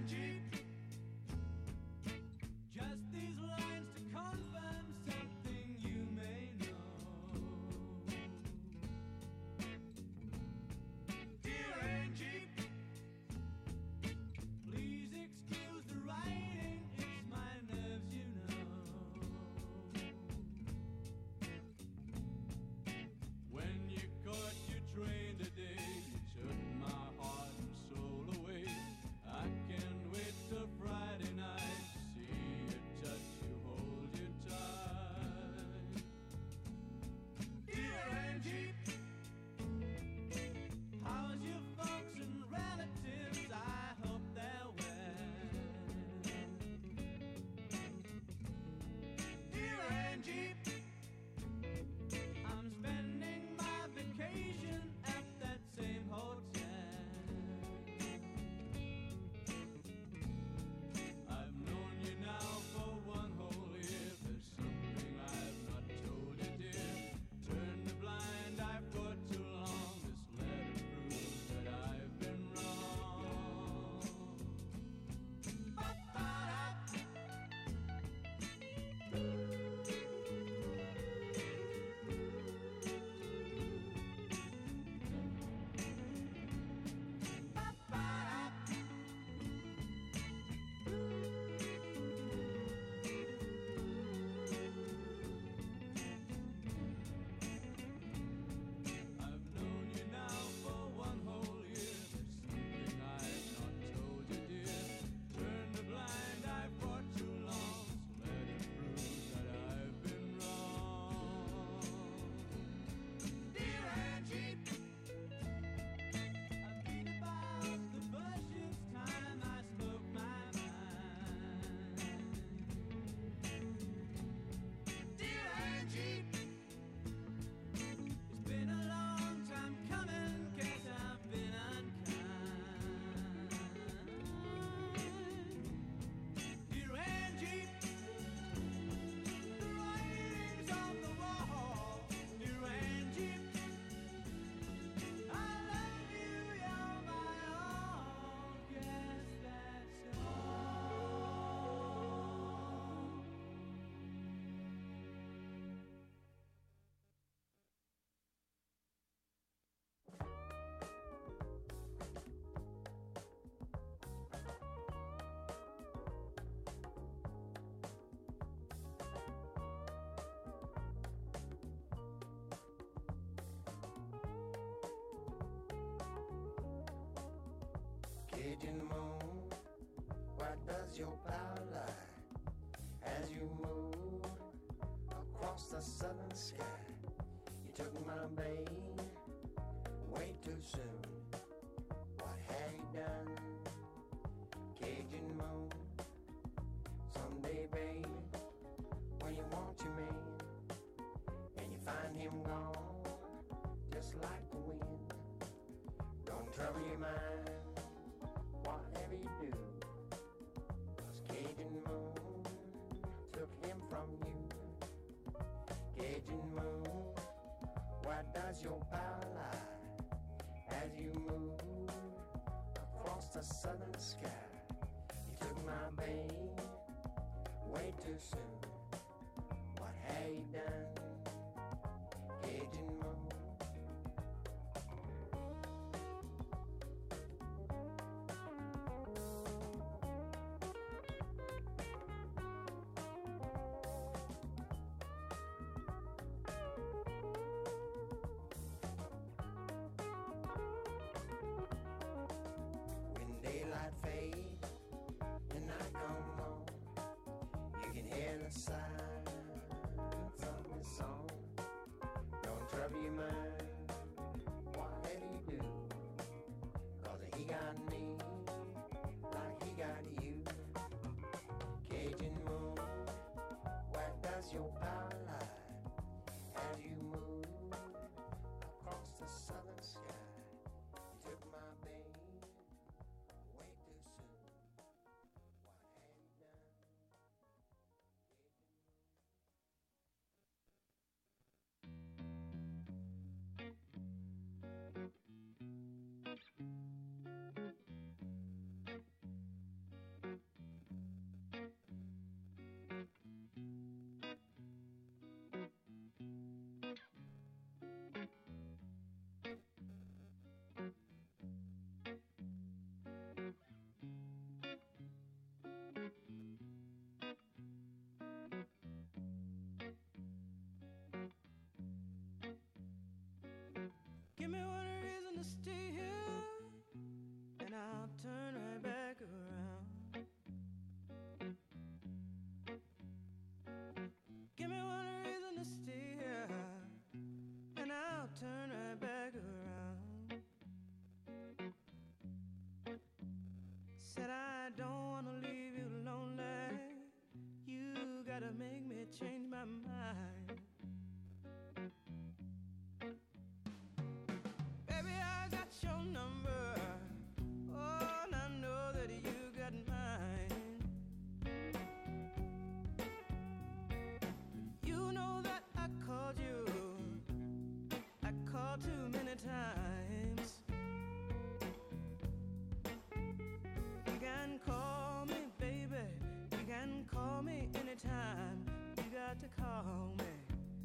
Cajun moon, why does your power lie as you move across the southern sky? You took my babe way too soon. What have you done? Cajun moon, someday, babe, when you want your man and you find him gone, just like the wind, don't trouble your mind. Whatever you do, 'cause Cajun moon took him from you. Cajun moon, why does your power lie as you move across the southern sky? You took my babe way too soon. What have you done, Cajun moon? Fade and I come home, you can hear the silence of this song. Don't trouble your mind, whatever you do, 'cause he got me like he got you. Cajun moon, where does your power lie as you move across the southern sky? You took my baby way too soon. What have you done? gotta make me change my mind. Baby, I got your number. Oh, and I know that you got mine. You know that I called you. I called too many times. You can call me, baby. You can call me anytime. You got to call me.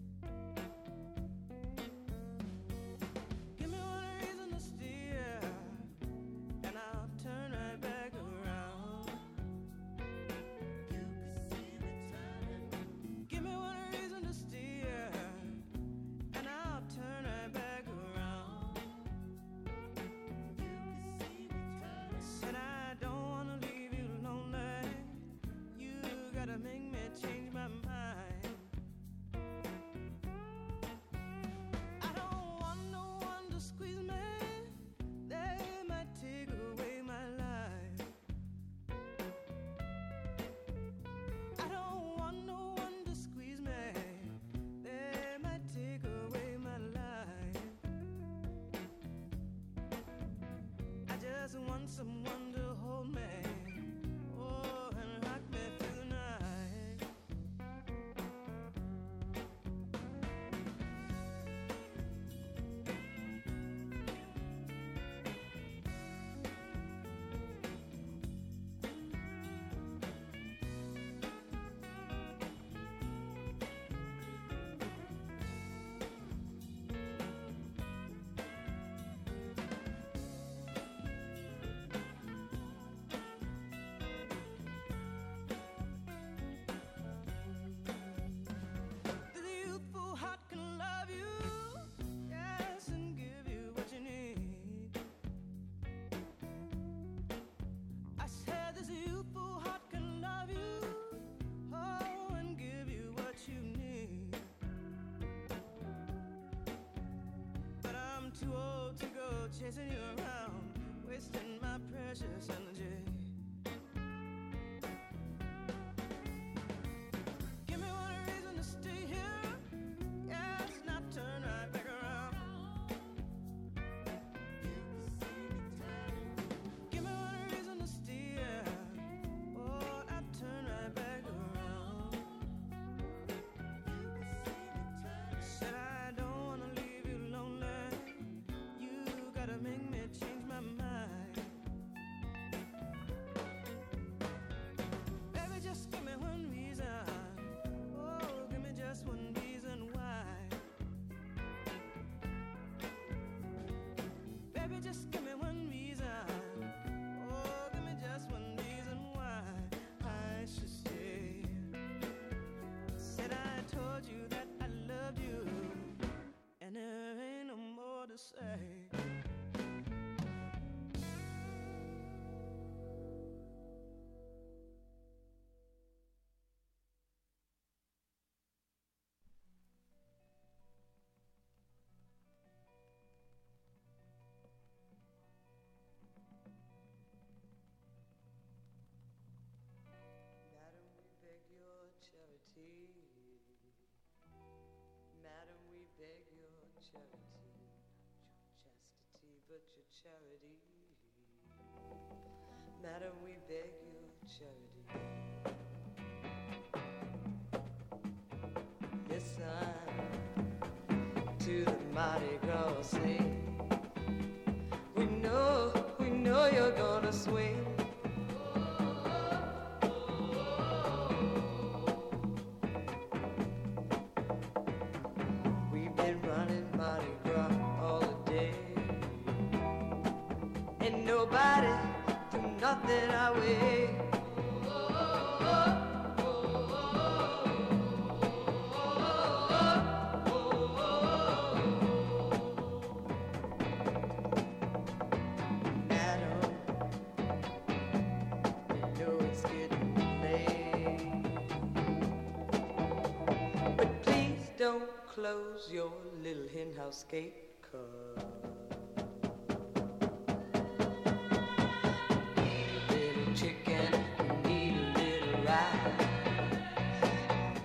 Give me one reason to steer, and I'll turn right back around. You can see me turning. Give me one reason to steer, and I'll turn right back around. You can see me turning. Said I don't wanna leave you lonely. You gotta make me change my mind. I don't want no one to squeeze me. They might take away my life. I don't want no one to squeeze me. They might take away my life. I just want someone to hold me. Oh, and rock me through the night. The youthful heart can love you, yes, and give you what you need. I said this youthful heart can love you, oh, and give you what you need. But I'm too old to go chasing you around, wasting my precious energy. Give me one reason to stay here, yes, not turn right back around. Give me one reason to steer, oh, not turn right back around. Said I don't wanna leave you lonely. You gotta make me change my mind. Baby, just give me one reason. Oh, give me just one reason why. Baby, just give me one reason. Oh, give me just one reason why I should stay. Said I told you that I loved you, and there ain't no more to say. Madam, we beg your charity. Madam, we beg your charity. Not your chastity, but your charity. Madam, we beg your charity. Listen to the Mardi Gras sing. We know you're gonna swing. We've been running Mardi Gras all day. Ain't nobody do nothing our way. Madam, you know it's getting late, but please don't close your little hen house gate, 'cause little chicken need a little rice.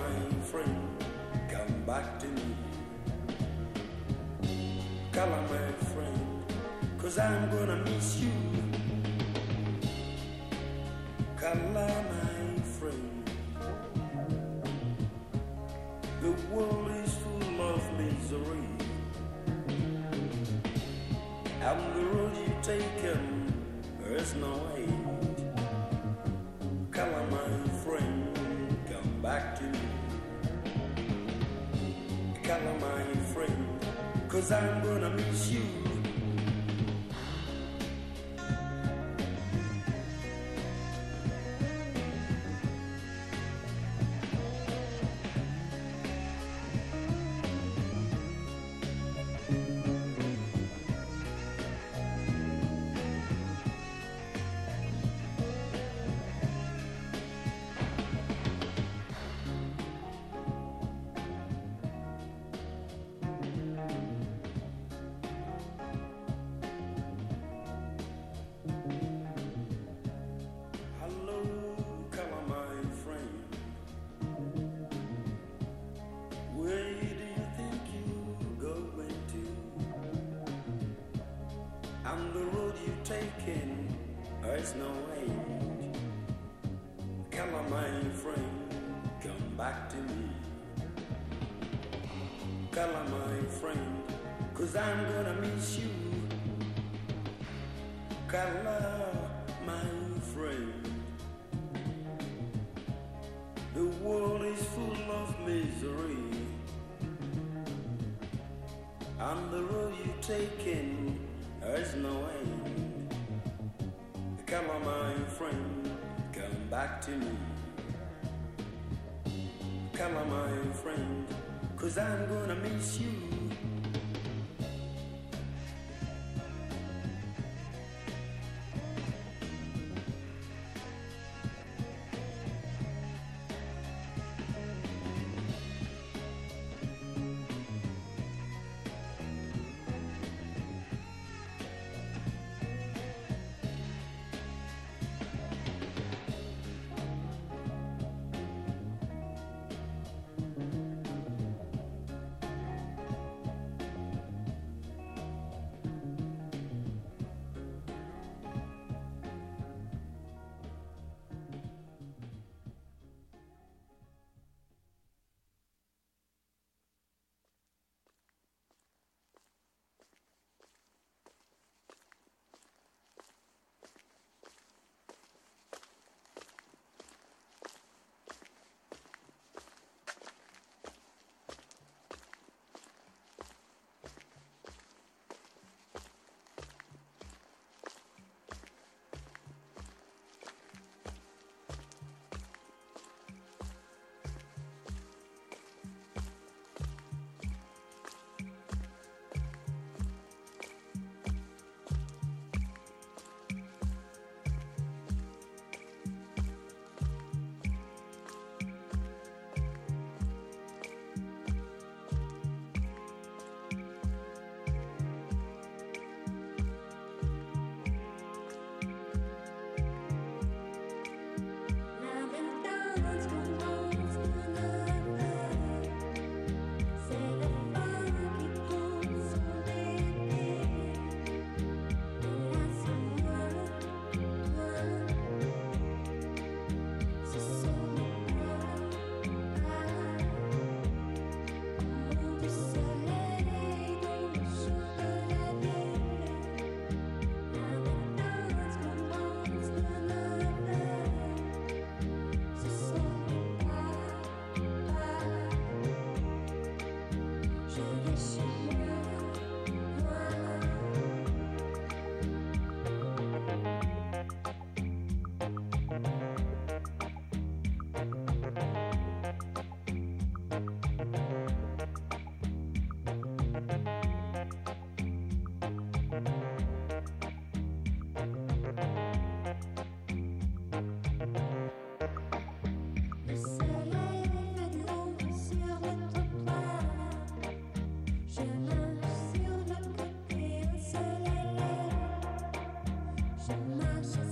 my friend, come back to me. Color, my friend, 'cause I'm gonna miss you. Color, my friend, the world is full of misery. And the road you've taken, there's no aid. Color, my friend, come back to me. Color, my friend, 'cause I'm gonna miss you. I'm gonna miss you.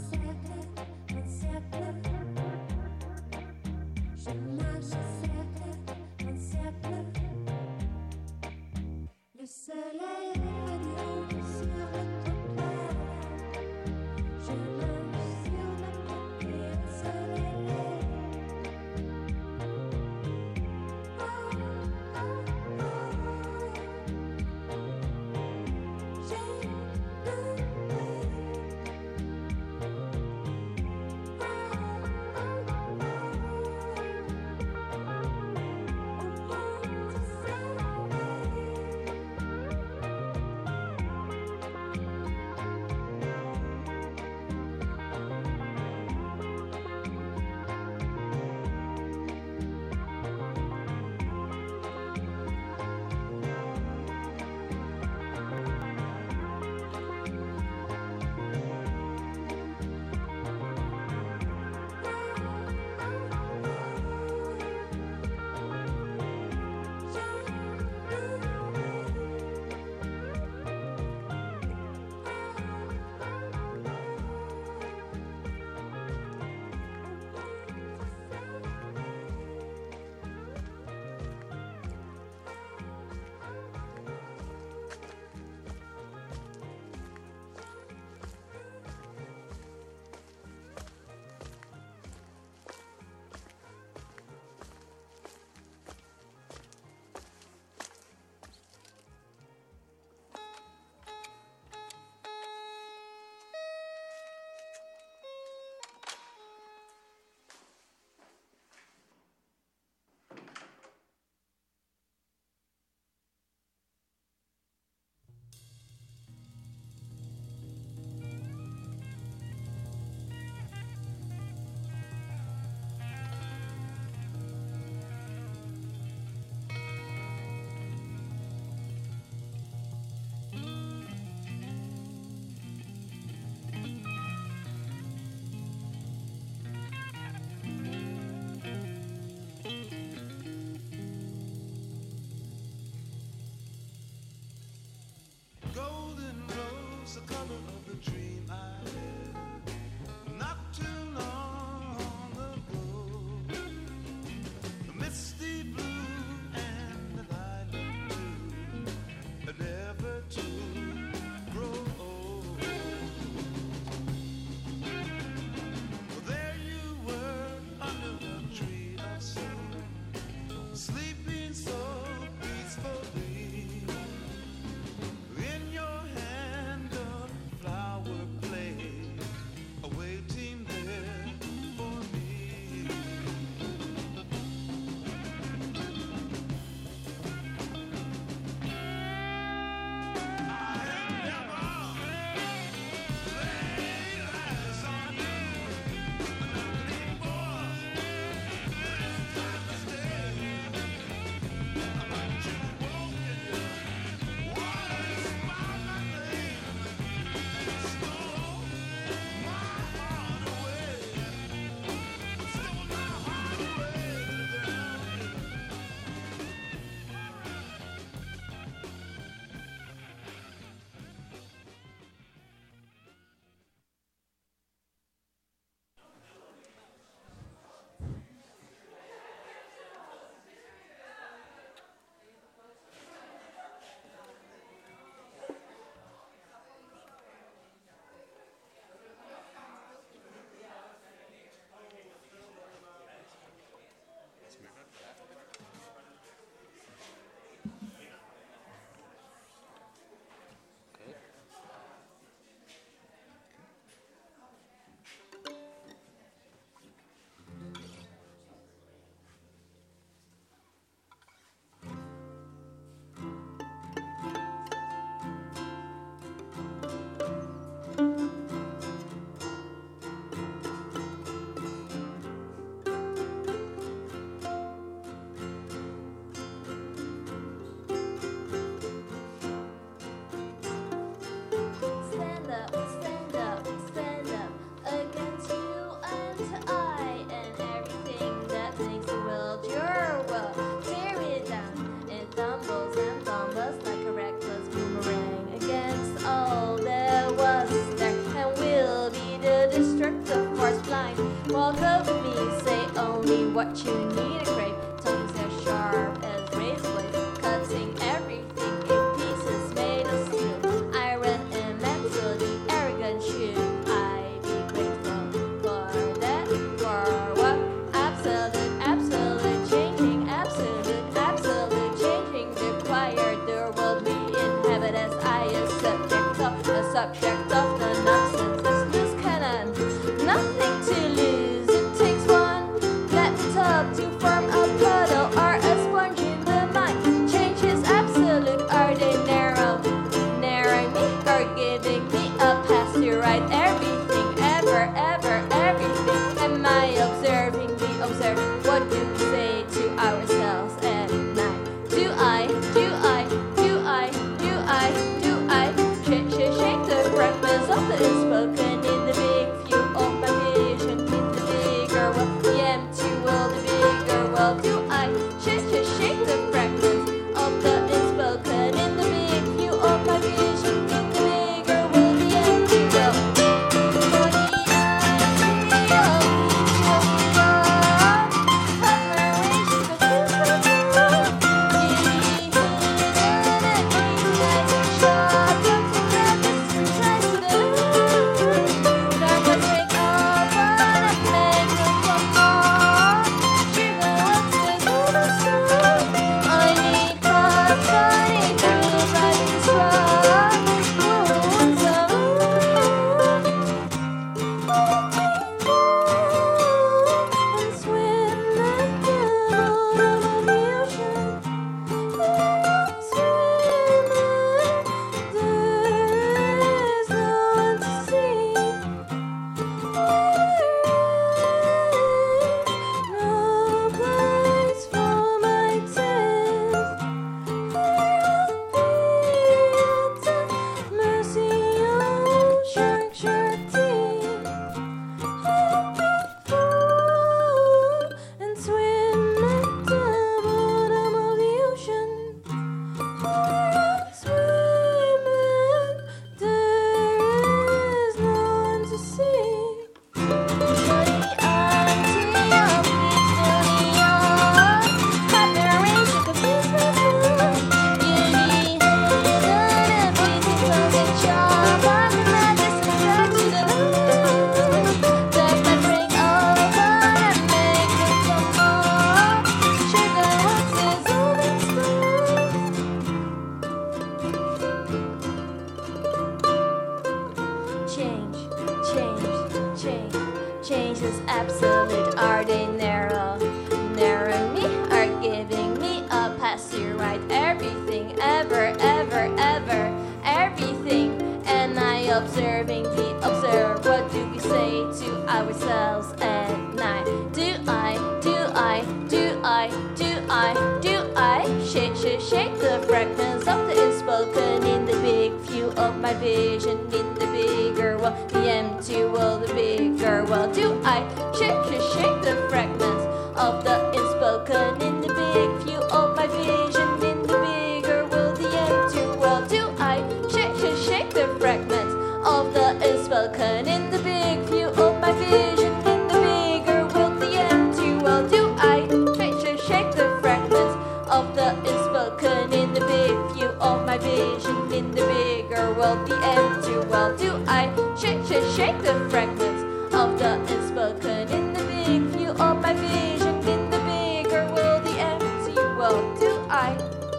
Je marche cercle Walk over me, say only what you need to crave. Tongues as sharp as razor blades, cutting everything in pieces made of steel. Iron and metal, the arrogant should I be grateful for that? For what? Absolute changing, absolute changing required. The world we inhabit as I am subject of the nonsense. This loose cannon, nothing to lose. To form unspoken in the big view of my vision. In the bigger world, the empty world. Do I shake the fragments of the unspoken in the big view of my vision? In the bigger world, the empty world. Do I shake the fragments of the unspoken in the big view of my vision? In the bigger world, the empty world. Do I?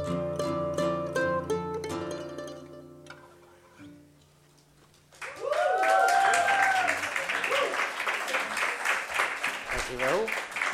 Dankjewel.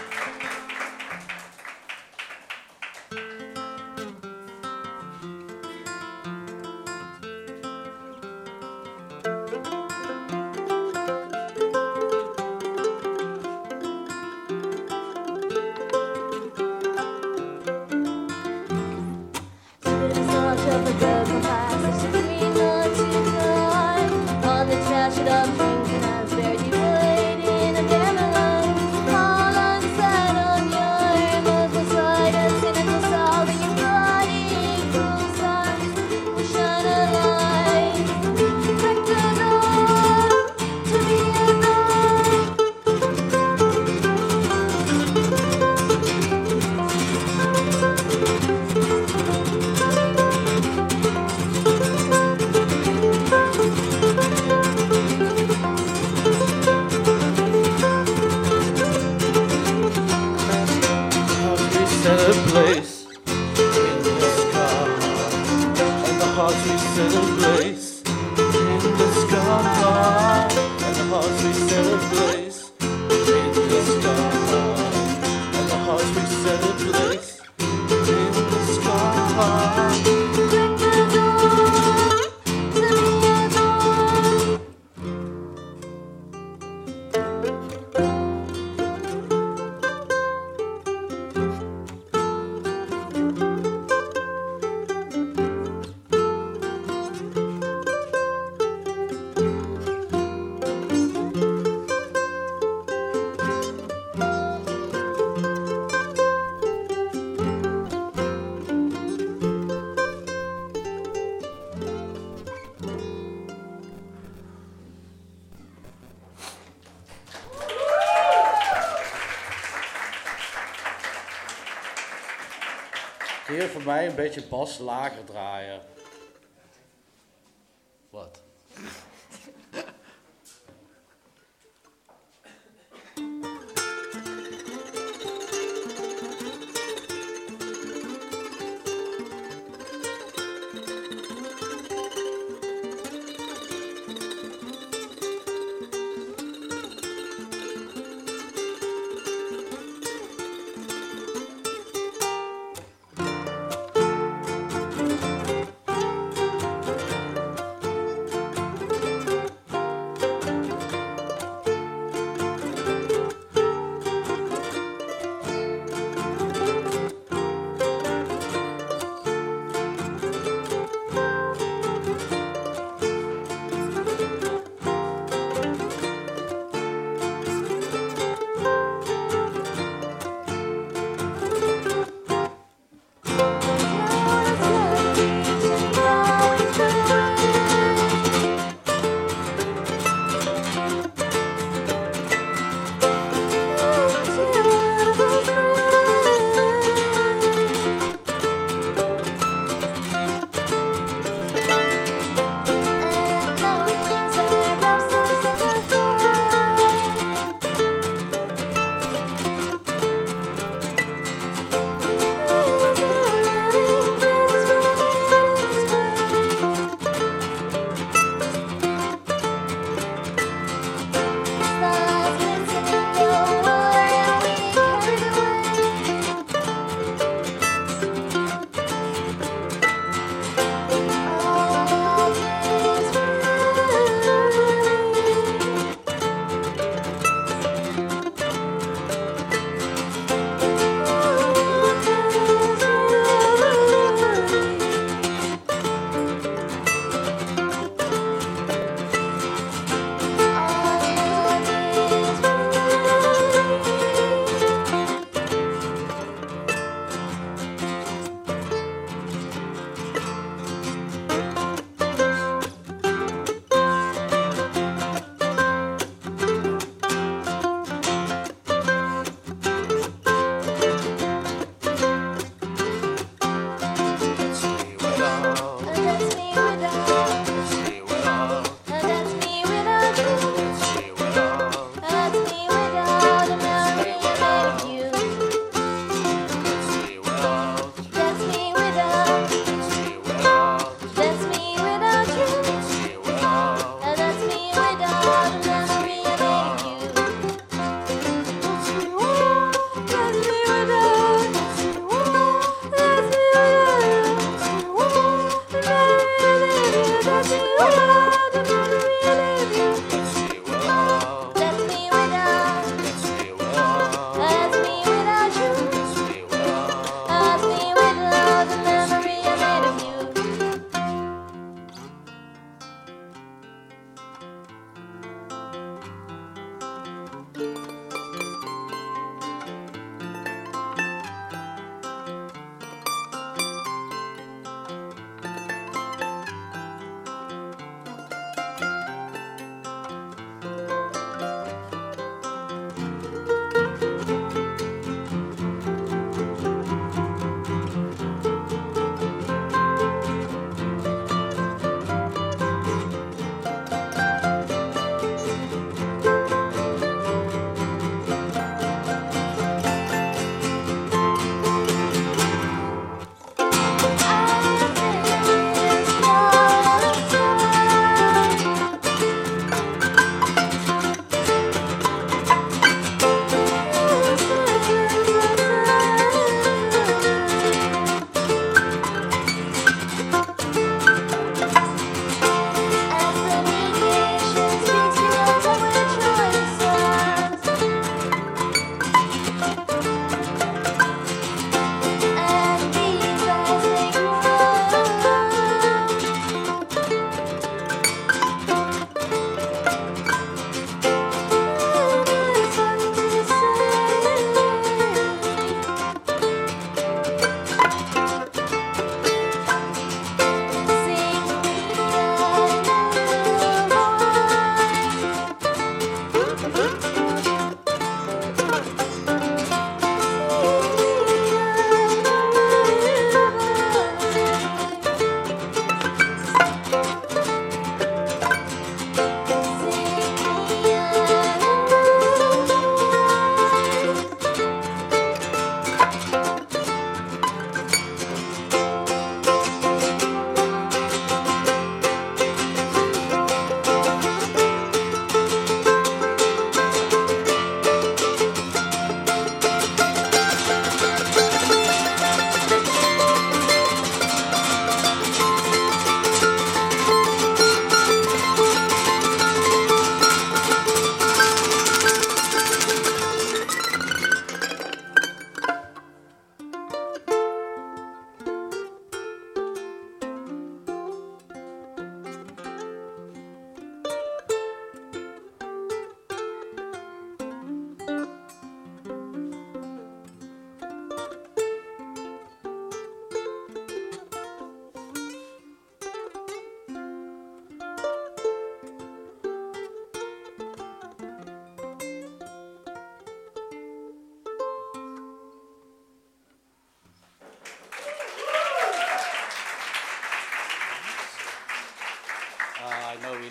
Kun je voor mij een beetje bas lager draaien? Wat?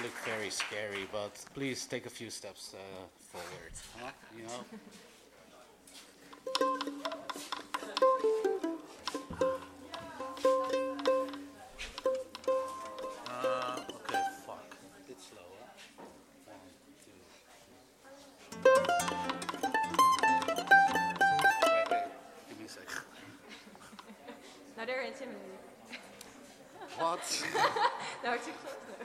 look very scary, but please take a few steps forward. Huh? You know? Okay, fuck. A bit slower. 1, 2. Wait, give me a sec. Now they're intimidated. What? No, too close there.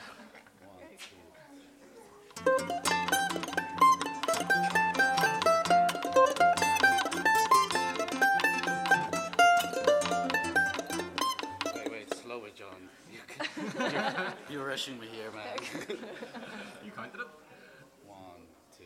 1, 2. Wait, slower, John. You're rushing me here, man. You counted it? 1, 2,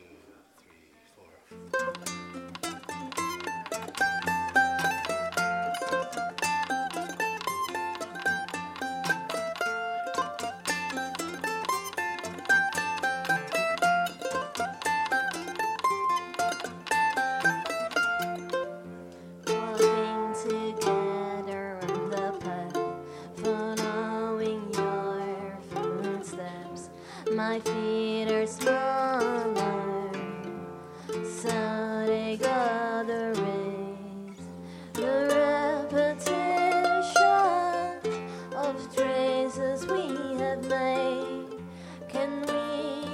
3, 4. Walking together on the path, following your footsteps. My feet are smaller, so they go the race. The repetition of traces we have made. Can we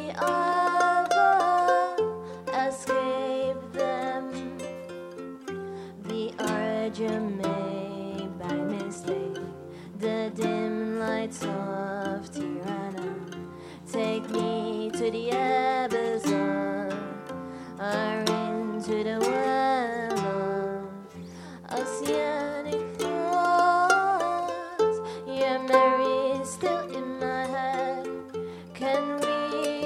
ever escape them? The origin made by mistake, the dim lights of Tirana. Take me to the abyss or into the well of oceanic thoughts. Your memory is still in my head. Can we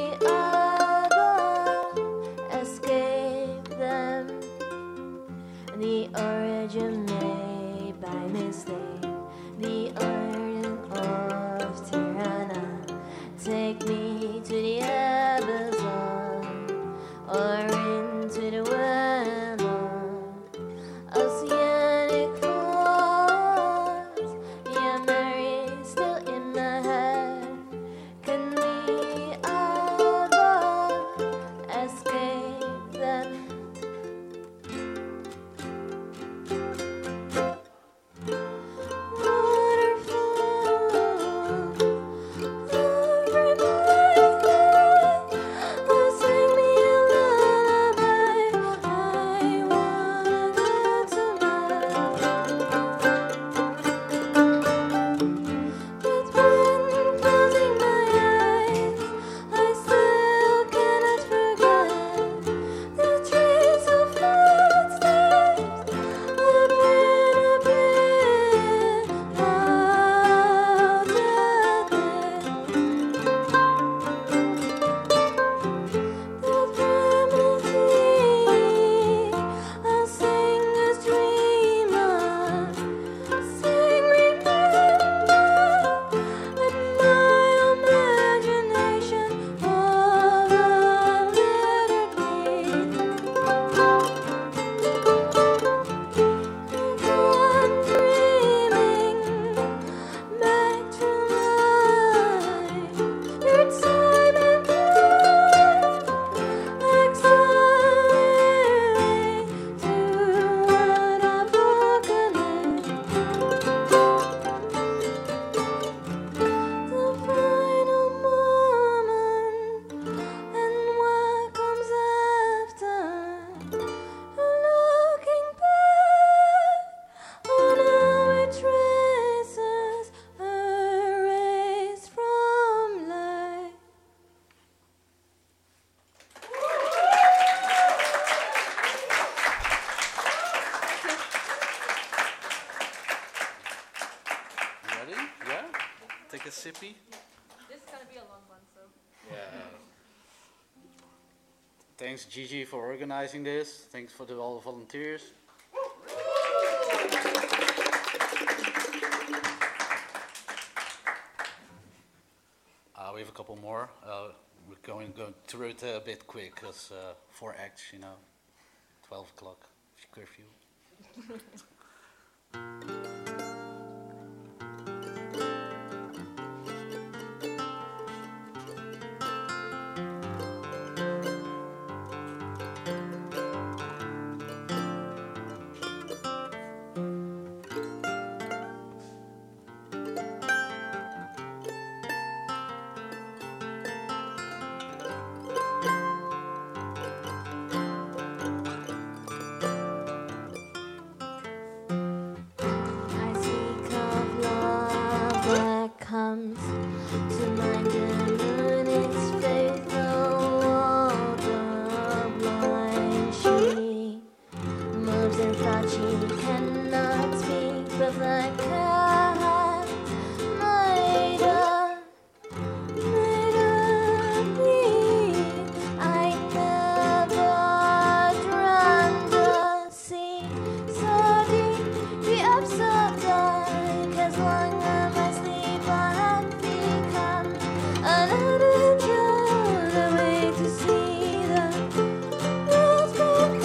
ever escape them? The origin made by mistake, the origin of Tirana. Take me to the abyss or into the well of oceanic thoughts. Your memory is still in my head. Can we ever escape them? Take a sippy. This is gonna be a long one, so. Yeah. Thanks, Gigi, for organizing this. Thanks for all the volunteers. We have a couple more. We're going through it a bit quick because 4 acts, 12 o'clock curfew. that has made of me. I never dreamt the sea so deep, the up so dark. As long as I sleep, I have become another child, a way to see the world's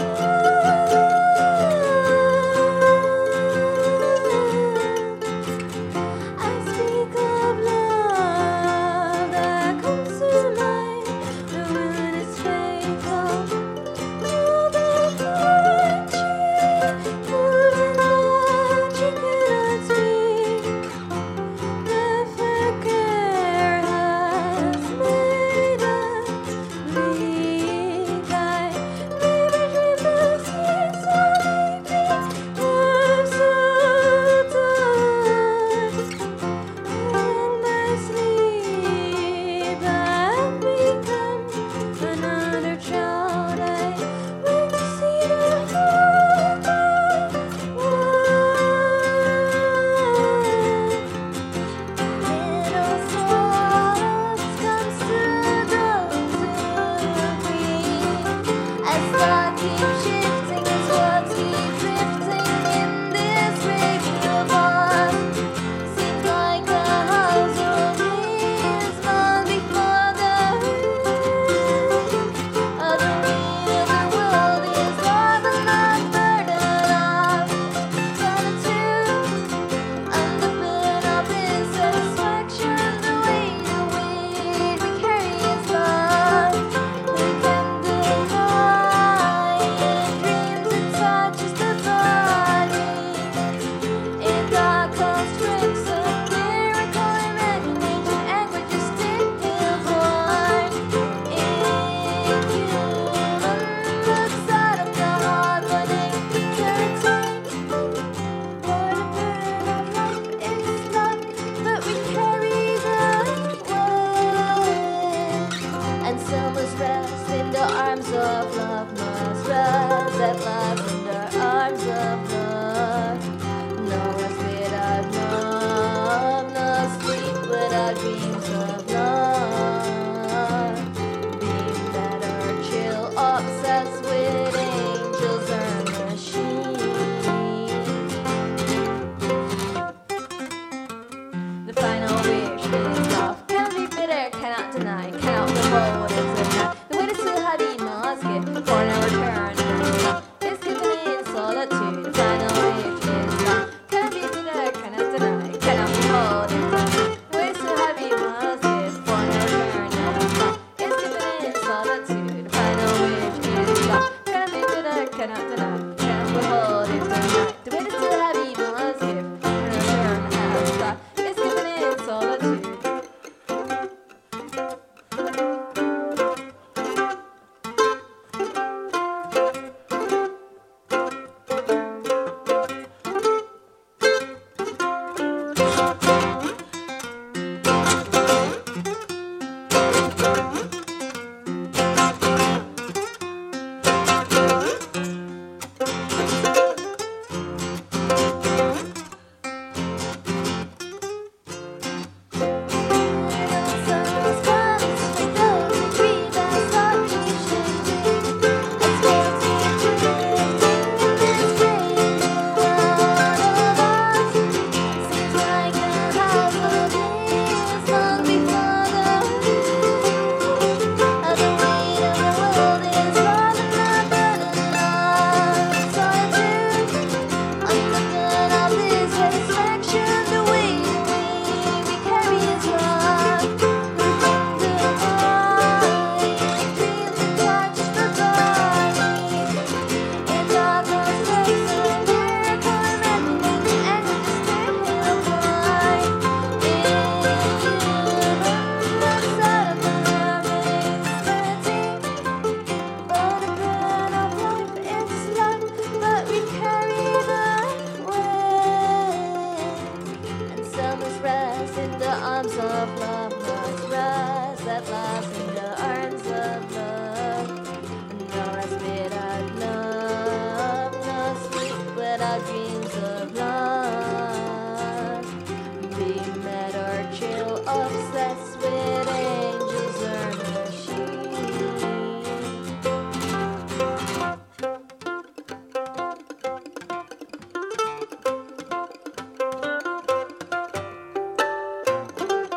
I speak of love that comes to mind, the when it's fatal. All the country, moving that you cannot speak. The flicker has made us bleak. I never dreamed the seas so deep, love so dark. And I sleep, I've become another child. I wait to see the whole little swallows comes to those who breathe. As thoughts keep shifting, as words keep drifting in this radio bond. Seems like the house will is long before the other weight of the world is more than not burden of solitude. Underpin of his satisfaction, the weight we carry is love. We can deny in dreams it touches the body. In dark constricts of miracle imagination, anguish is still born. Inhuman, the side of the heart running dirty. For the burden of life is love, but we carry the weight. And so must rest in the arms of love, must rest at last in the arms of love. No rest without love, no sleep without dreams of love. Being that are chill, obsessed with angels or machines. The final wish is love. Can't be bitter, cannot deny, cannot withhold it tonight. The way to still have you must give for no return. It's given in solitude. The final wish is love. Can't be bitter, cannot deny, cannot withhold it tonight. The way to still have you must give for no return. It's given in solitude. The final wish is love. Can't be bitter, cannot deny, cannot withhold it tonight. The way to still have you must give for no return. It's given in solitude. arms of love must rise at last.